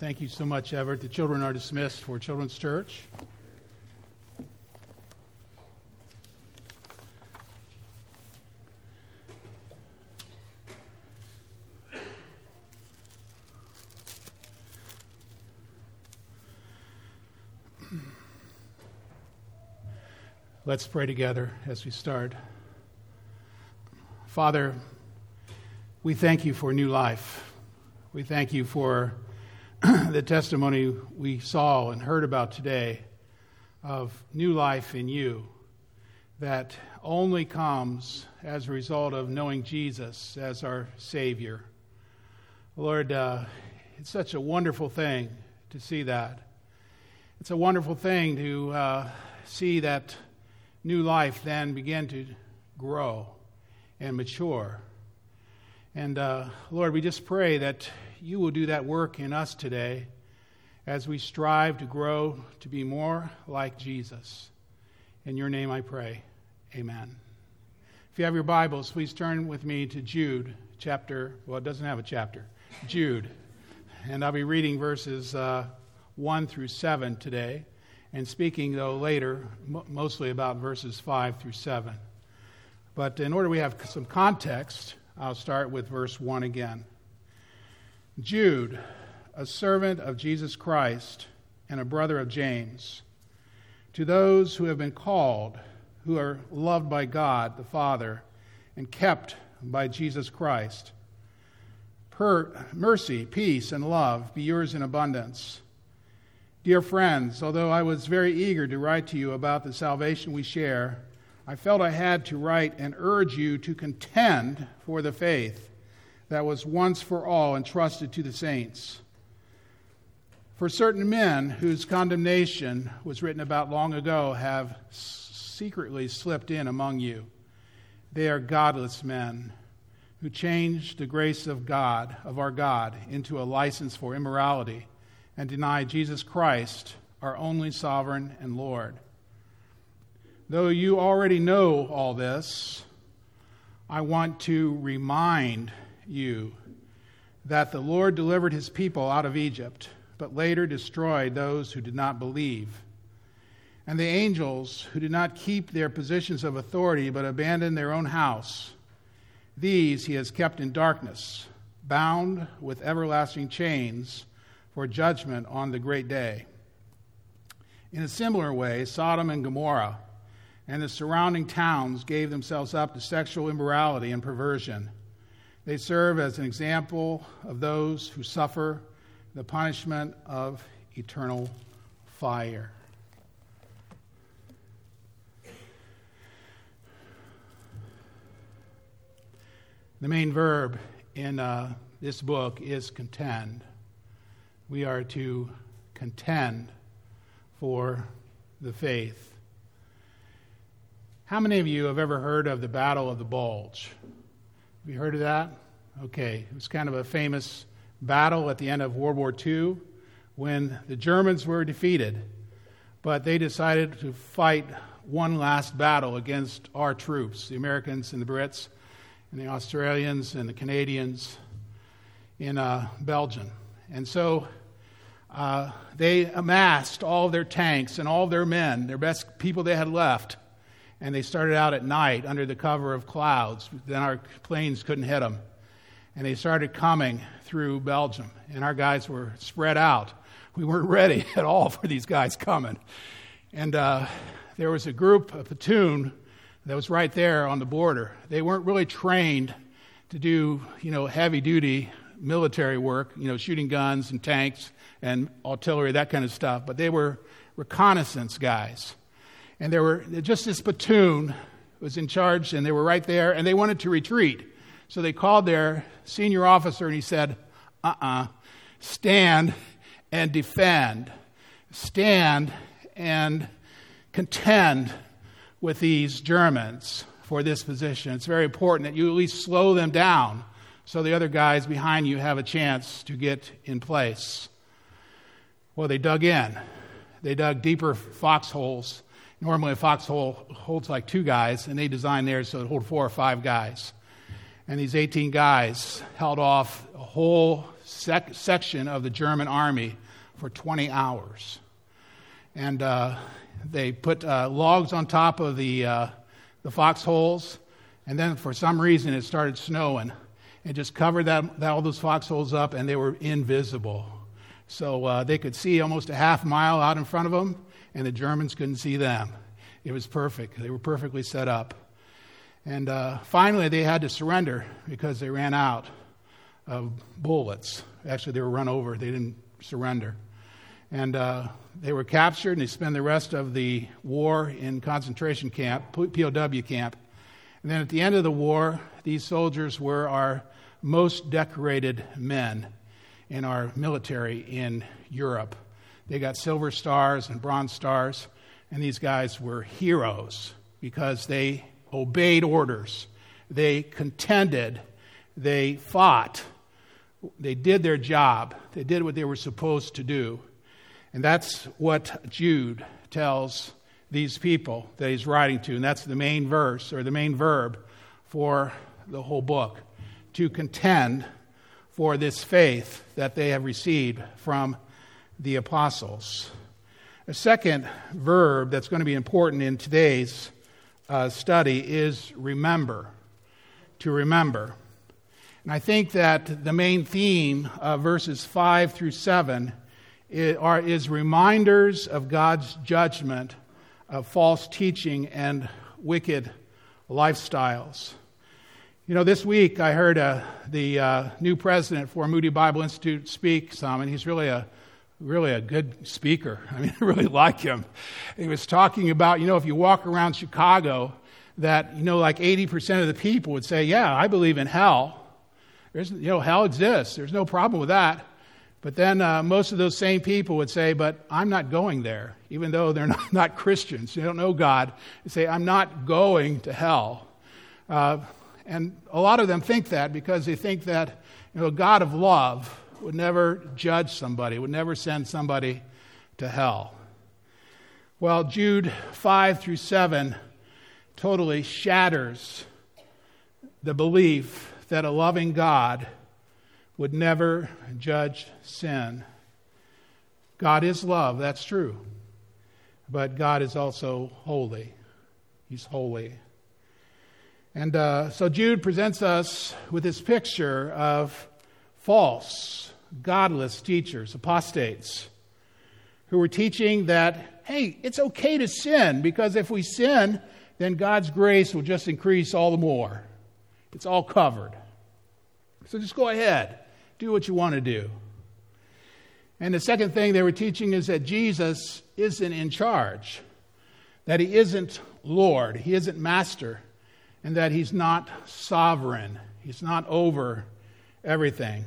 Thank you so much, Everett. The children are dismissed for Children's Church. Let's pray together as we start. Father, we thank you for new life. We thank you for the testimony we saw and heard about today of new life in you that only comes as a result of knowing Jesus as our Savior. Lord, it's such a wonderful thing to see that. It's a wonderful thing to see that new life then begin to grow and mature. And Lord, we just pray that you will do that work in us today as we strive to grow to be more like Jesus. In your name I pray. Amen. If you have your Bibles, please turn with me to Jude it doesn't have a chapter, Jude. And I'll be reading verses 1 through 7 today, and speaking, though, later, mostly about verses 5 through 7. But in order we have some context, I'll start with verse 1 again. Jude, a servant of Jesus Christ and a brother of James, to those who have been called, who are loved by God the Father and kept by Jesus Christ, mercy, peace, and love be yours in abundance. Dear friends, although I was very eager to write to you about the salvation we share, I felt I had to write and urge you to contend for the faith that was once for all entrusted to the saints. For certain men whose condemnation was written about long ago have secretly slipped in among you. They are godless men who changed the grace of God, of our God, into a license for immorality, and deny Jesus Christ, our only sovereign and Lord. Though you already know all this, I want to remind you that the Lord delivered his people out of Egypt, but later destroyed those who did not believe. And the angels who did not keep their positions of authority but abandoned their own house, these he has kept in darkness, bound with everlasting chains, for judgment on the great day. In a similar way, Sodom and Gomorrah and the surrounding towns gave themselves up to sexual immorality and perversion. They serve as an example of those who suffer the punishment of eternal fire. The main verb in this book is contend. We are to contend for the faith. How many of you have ever heard of the Battle of the Bulge? Have you heard of that? Okay, it was kind of a famous battle at the end of World War II when the Germans were defeated, but they decided to fight one last battle against our troops, the Americans and the Brits and the Australians and the Canadians in Belgium. And so they amassed all their tanks and all their men, their best people they had left, and they started out at night under the cover of clouds. Then our planes couldn't hit them. And they started coming through Belgium, and our guys were spread out. We weren't ready at all for these guys coming. And there was a platoon that was right there on the border. They weren't really trained to do, heavy-duty military work, shooting guns and tanks and artillery, that kind of stuff. But they were reconnaissance guys. And there were just this platoon was in charge, and they were right there, and they wanted to retreat. So they called their senior officer, and he said, stand and defend. Stand and contend with these Germans for this position. It's very important that you at least slow them down so the other guys behind you have a chance to get in place. Well, they dug in. They dug deeper foxholes. Normally a foxhole holds like 2 guys, and they designed theirs so it hold 4 or 5 guys. And these 18 guys held off a whole section of the German army for 20 hours. And they put logs on top of the foxholes, and then for some reason it started snowing. It just covered all those foxholes up, and they were invisible. So they could see almost a half mile out in front of them, and the Germans couldn't see them. It was perfect. They were perfectly set up. And finally, they had to surrender because they ran out of bullets. Actually, they were run over. They didn't surrender. And they were captured, and they spent the rest of the war in concentration camp, POW camp. And then at the end of the war, these soldiers were our most decorated men in our military in Europe. They got silver stars and bronze stars, and these guys were heroes because they obeyed orders. They contended. They fought. They did their job. They did what they were supposed to do. And that's what Jude tells these people that he's writing to. And that's the main verse, or the main verb for the whole book. To contend for this faith that they have received from the apostles. A second verb that's going to be important in today's study is remember. To remember. And I think that the main theme of verses 5 through 7 is reminders of God's judgment of false teaching and wicked lifestyles. You know, this week I heard the new president for Moody Bible Institute speak some, and he's really a good speaker. I mean, I really like him. He was talking about, if you walk around Chicago, that, like 80% of the people would say, yeah, I believe in hell. Hell exists. There's no problem with that. But then most of those same people would say, but I'm not going there, even though they're not Christians. They don't know God. They say, I'm not going to hell. And a lot of them think that because they think that, a God of love would never judge somebody, would never send somebody to hell. Well, Jude 5 through 7 totally shatters the belief that a loving God would never judge sin. God is love, that's true. But God is also holy. He's holy. And so Jude presents us with this picture of false, godless teachers, apostates, who were teaching that, hey, it's okay to sin, because if we sin, then God's grace will just increase all the more. It's all covered. So just go ahead. Do what you want to do. And the second thing they were teaching is that Jesus isn't in charge, that he isn't Lord, he isn't master, and that he's not sovereign. He's not over everything.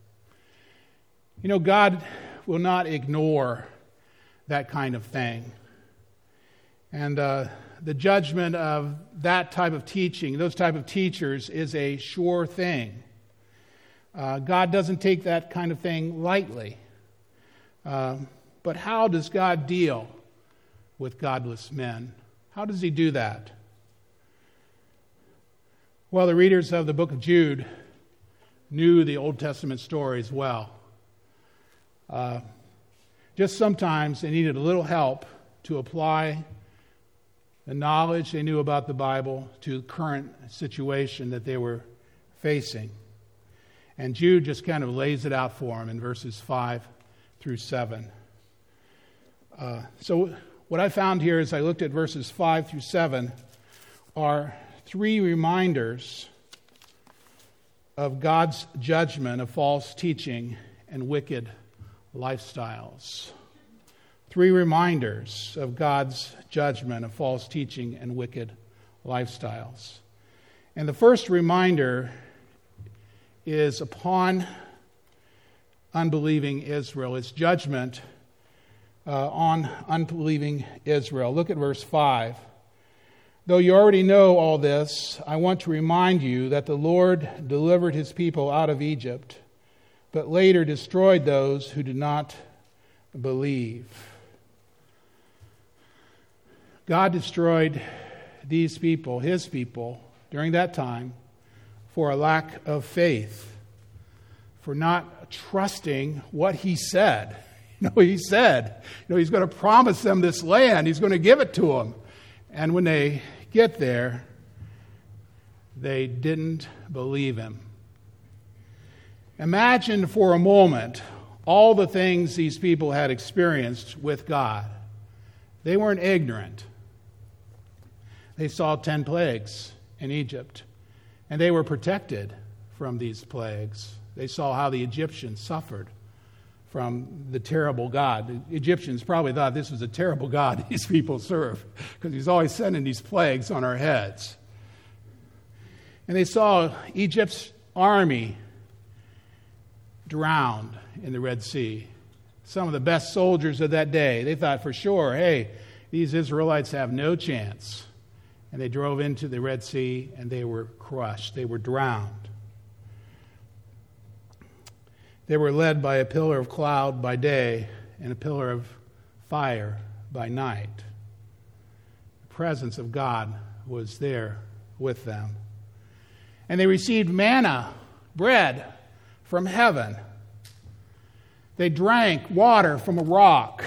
God will not ignore that kind of thing. And the judgment of that type of teaching, those type of teachers, is a sure thing. God doesn't take that kind of thing lightly. But how does God deal with godless men? How does he do that? Well, the readers of the book of Jude knew the Old Testament stories well. Just sometimes they needed a little help to apply the knowledge they knew about the Bible to the current situation that they were facing. And Jude just kind of lays it out for them in verses 5 through 7. So what I found here as I looked at verses 5 through 7 are 3 reminders of God's judgment of false teaching and wicked lifestyles. 3 reminders of God's judgment of false teaching and wicked lifestyles. And the first reminder is upon unbelieving Israel. It's judgment on unbelieving Israel. Look at verse 5. Though you already know all this, I want to remind you that the Lord delivered his people out of Egypt, but later destroyed those who did not believe. God destroyed these people, his people, during that time for a lack of faith, for not trusting what he said. He said, he's going to promise them this land. He's going to give it to them. And when they get there, they didn't believe him. Imagine for a moment all the things these people had experienced with God. They weren't ignorant. They saw 10 plagues in Egypt, and they were protected from these plagues. They saw how the Egyptians suffered from the terrible God. The Egyptians probably thought this was a terrible God these people serve, because he's always sending these plagues on our heads. And they saw Egypt's army drowned in the Red Sea. Some of the best soldiers of that day, they thought for sure, hey, these Israelites have no chance. And they drove into the Red Sea and they were crushed. They were drowned. They were led by a pillar of cloud by day and a pillar of fire by night. The presence of God was there with them. And they received manna, bread from heaven. They drank water from a rock.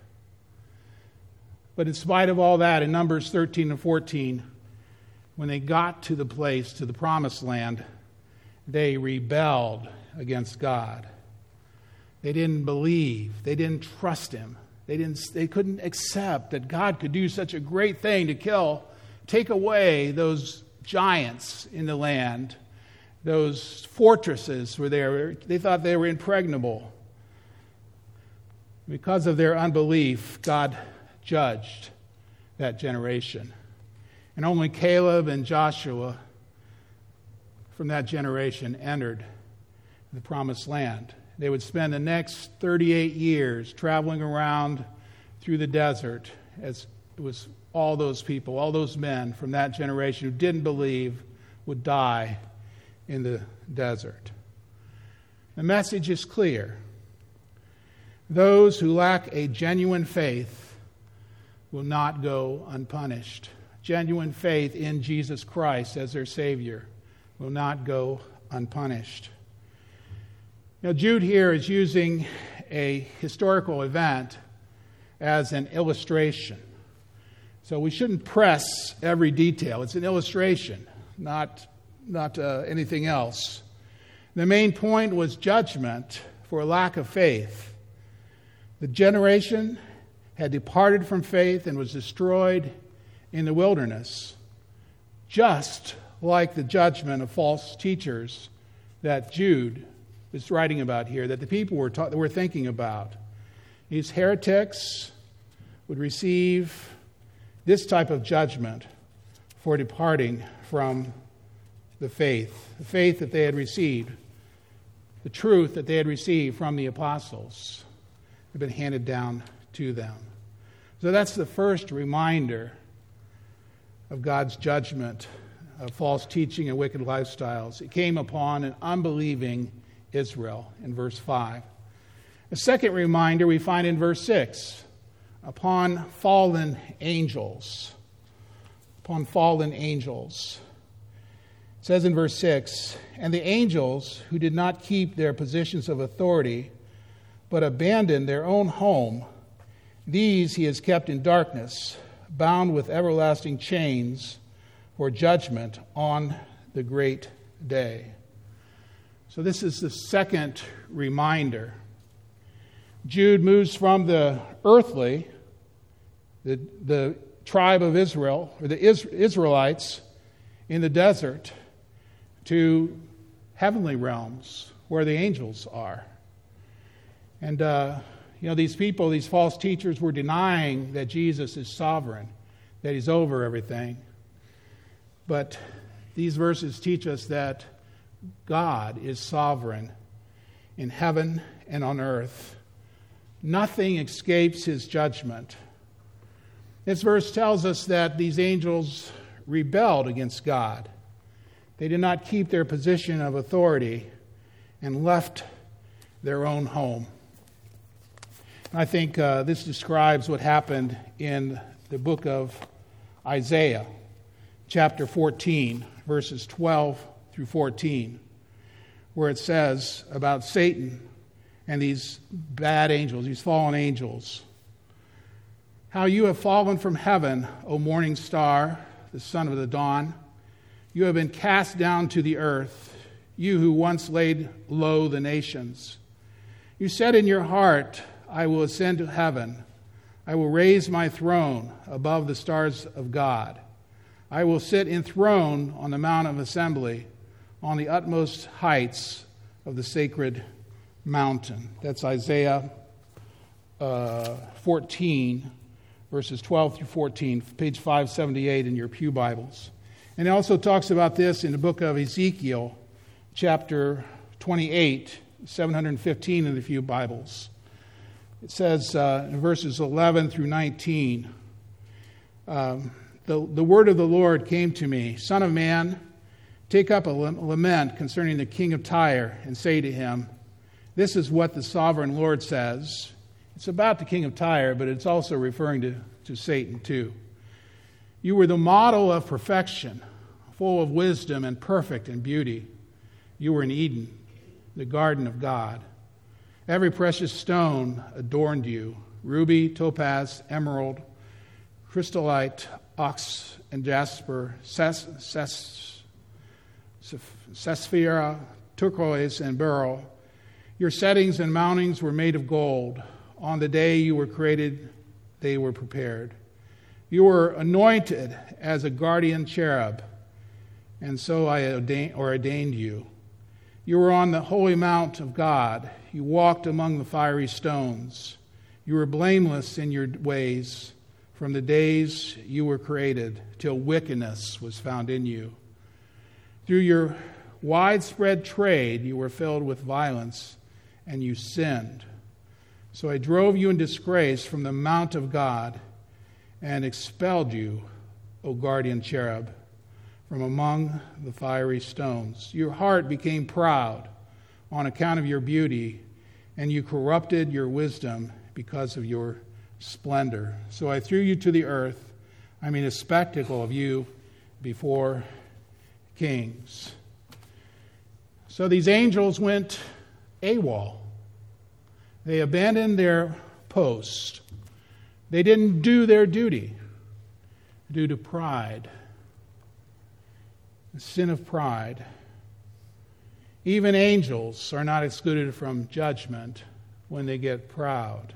But in spite of all that, in Numbers 13 and 14, when they got to the place, to the promised land, they rebelled against God. They didn't believe. They didn't trust him. They couldn't accept that God could do such a great thing to take away those giants in the land. Those fortresses were there. They thought they were impregnable. Because of their unbelief, God judged that generation. And only Caleb and Joshua from that generation entered the promised land. They would spend the next 38 years traveling around through the desert, as it was all those people, all those men from that generation who didn't believe would die in the desert. The message is clear. Those who lack a genuine faith will not go unpunished. Genuine faith in Jesus Christ as their Savior will not go unpunished. Now, Jude here is using a historical event as an illustration. So we shouldn't press every detail. It's an illustration, not anything else. The main point was judgment for a lack of faith. The generation had departed from faith and was destroyed in the wilderness, just like the judgment of false teachers that Jude is writing about here, that the people were thinking about. These heretics would receive this type of judgment for departing from the faith that they had received, the truth that they had received from the apostles had been handed down to them. So that's the first reminder of God's judgment of false teaching and wicked lifestyles. It came upon an unbelieving Israel in verse 5. A second reminder we find in verse 6, upon fallen angels. Upon fallen angels. It says in verse 6, and the angels who did not keep their positions of authority, but abandoned their own home, these he has kept in darkness, bound with everlasting chains for judgment on the great day. So this is the second reminder. Jude moves from the earthly, the tribe of Israel, or the Israelites in the desert, to heavenly realms where the angels are. And, these people, these false teachers were denying that Jesus is sovereign, that he's over everything. But these verses teach us that God is sovereign in heaven and on earth. Nothing escapes his judgment. This verse tells us that these angels rebelled against God. They did not keep their position of authority and left their own home. I think this describes what happened in the book of Isaiah, chapter 14, verses 12 through 14, where it says about Satan and these bad angels, these fallen angels. How you have fallen from heaven, O morning star, the son of the dawn. You have been cast down to the earth, you who once laid low the nations. You said in your heart, I will ascend to heaven. I will raise my throne above the stars of God. I will sit enthroned on the mount of assembly, on the utmost heights of the sacred mountain. That's Isaiah 14, verses 12 through 14, page 578 in your pew Bibles. And it also talks about this in the book of Ezekiel, chapter 28, 715 in the few Bibles. It says in verses 11 through 19, the word of the Lord came to me, Son of man, take up a lament concerning the king of Tyre and say to him, this is what the sovereign Lord says. It's about the king of Tyre, but it's also referring to Satan too. You were the model of perfection, full of wisdom and perfect in beauty. You were in Eden, the garden of God. Every precious stone adorned you, ruby, topaz, emerald, chrysolite, onyx, and jasper, sapphire, turquoise, and beryl. Your settings and mountings were made of gold. On the day you were created, they were prepared. You were anointed as a guardian cherub, and so I ordained you. You were on the holy mount of God. You walked among the fiery stones. You were blameless in your ways from the days you were created till wickedness was found in you. Through your widespread trade, you were filled with violence, and you sinned. So I drove you in disgrace from the mount of God and expelled you, O guardian cherub, from among the fiery stones. Your heart became proud on account of your beauty, and you corrupted your wisdom because of your splendor. So I threw you to the earth. I made a spectacle of you before kings. So these angels went AWOL. They abandoned their post. They didn't do their duty due to pride, the sin of pride. Even angels are not excluded from judgment when they get proud.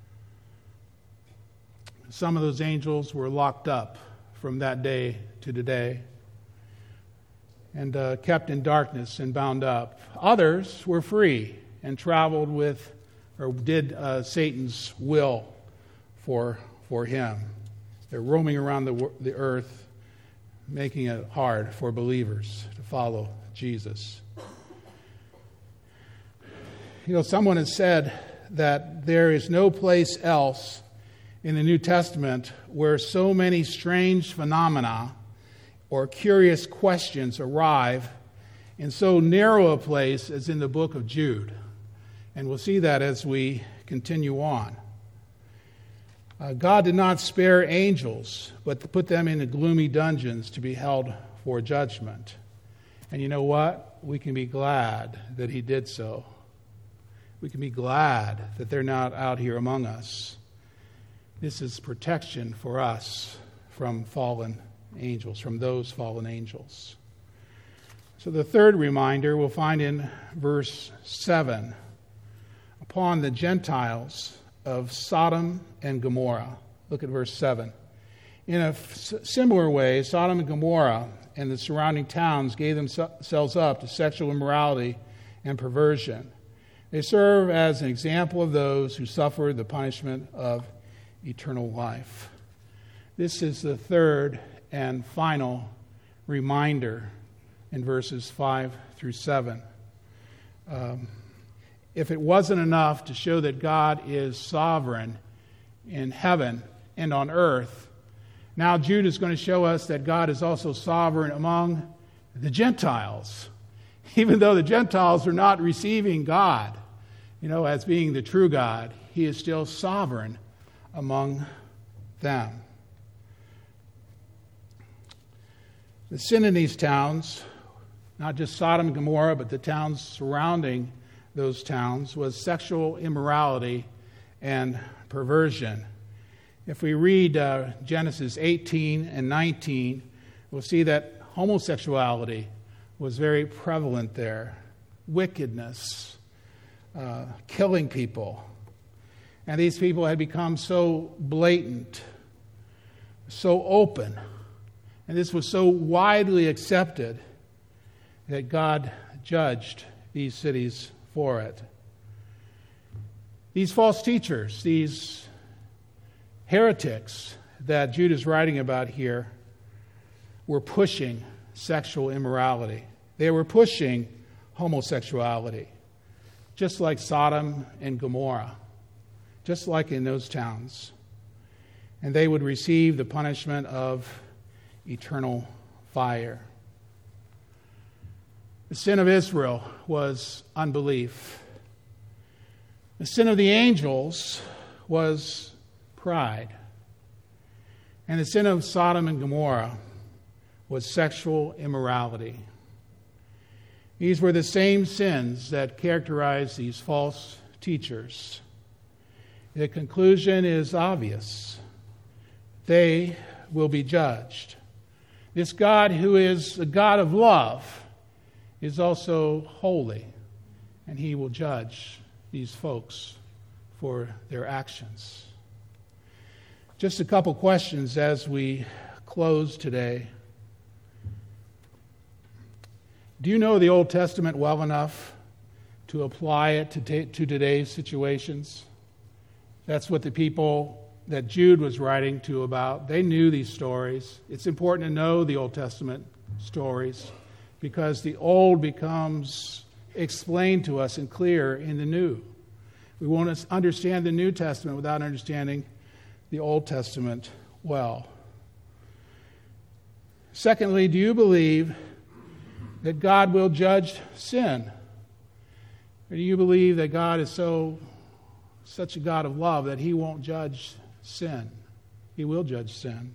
Some of those angels were locked up from that day to today and kept in darkness and bound up. Others were free and traveled with or did Satan's will for him. They're roaming around the earth, making it hard for believers to follow Jesus. You know, someone has said that there is no place else in the New Testament where so many strange phenomena or curious questions arrive in so narrow a place as in the book of Jude. And we'll see that as we continue on. God did not spare angels, but to put them in the gloomy dungeons to be held for judgment. And you know what? We can be glad that he did so. We can be glad that they're not out here among us. This is protection for us from fallen angels, from those fallen angels. So the third reminder we'll find in verse 7. Upon the Gentiles of Sodom and Gomorrah. Look at verse 7. In a similar way, Sodom and Gomorrah and the surrounding towns gave themselves up to sexual immorality and perversion. They serve as an example of those who suffer the punishment of eternal life. This is the third and final reminder in verses 5 through 7. If it wasn't enough to show that God is sovereign in heaven and on earth, now Jude is going to show us that God is also sovereign among the Gentiles. Even though the Gentiles are not receiving God, as being the true God, he is still sovereign among them. The sin in these towns not just Sodom and Gomorrah, but the towns surrounding those towns, was sexual immorality and perversion. If we read Genesis 18 and 19, we'll see that homosexuality was very prevalent there. Wickedness, killing people. And these people had become so blatant, so open, and this was so widely accepted that God judged these cities for it. These false teachers, these heretics that Jude is writing about here, were pushing sexual immorality. They were pushing homosexuality, just like Sodom and Gomorrah, just like in those towns. And they would receive the punishment of eternal fire. The sin of Israel was unbelief. The sin of the angels was pride. And the sin of Sodom and Gomorrah was sexual immorality. These were the same sins that characterized these false teachers. The conclusion is obvious. They will be judged. This God, who is a God of love, is also holy, and he will judge these folks for their actions. Just a couple questions as we close today. Do you know the Old Testament well enough to apply it to today's situations? That's what the people that Jude was writing to about. They knew these stories. It's important to know the Old Testament stories because the old becomes explained to us and clear in the new. We won't understand the New Testament without understanding the Old Testament well. Secondly, do you believe that God will judge sin? Or do you believe that God is such a God of love that he won't judge sin? He will judge sin.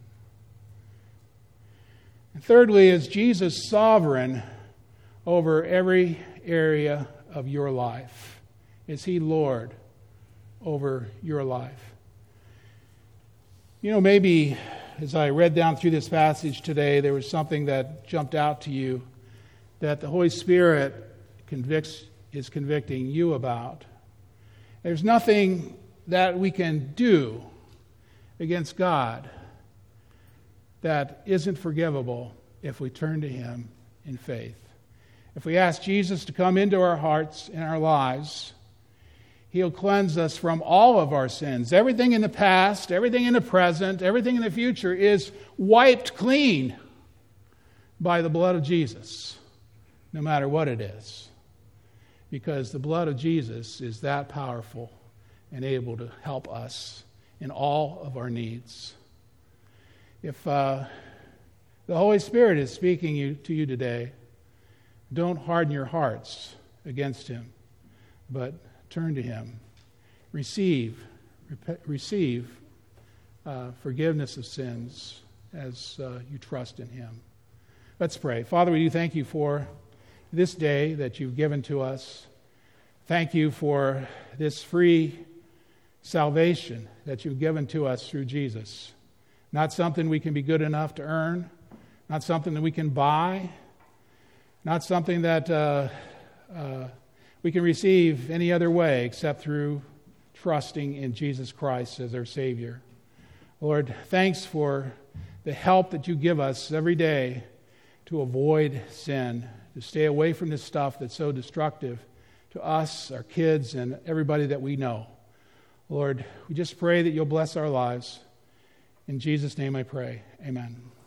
And thirdly, is Jesus sovereign over every area of your life? Is he Lord over your life? You know, maybe as I read down through this passage today, there was something that jumped out to you that the Holy Spirit is convicting you about. There's nothing that we can do against God that isn't forgivable if we turn to him in faith. If we ask Jesus to come into our hearts and our lives, he'll cleanse us from all of our sins. Everything in the past, everything in the present, everything in the future is wiped clean by the blood of Jesus, no matter what it is. Because the blood of Jesus is that powerful and able to help us in all of our needs. If the Holy Spirit is speaking to you today, don't harden your hearts against him, but turn to him. Receive forgiveness of sins as you trust in him. Let's pray. Father, we do thank you for this day that you've given to us. Thank you for this free salvation that you've given to us through Jesus. Not something we can be good enough to earn, not something that we can buy, not something that we can receive any other way except through trusting in Jesus Christ as our Savior. Lord, thanks for the help that you give us every day to avoid sin, to stay away from this stuff that's so destructive to us, our kids, and everybody that we know. Lord, we just pray that you'll bless our lives. In Jesus' name I pray. Amen.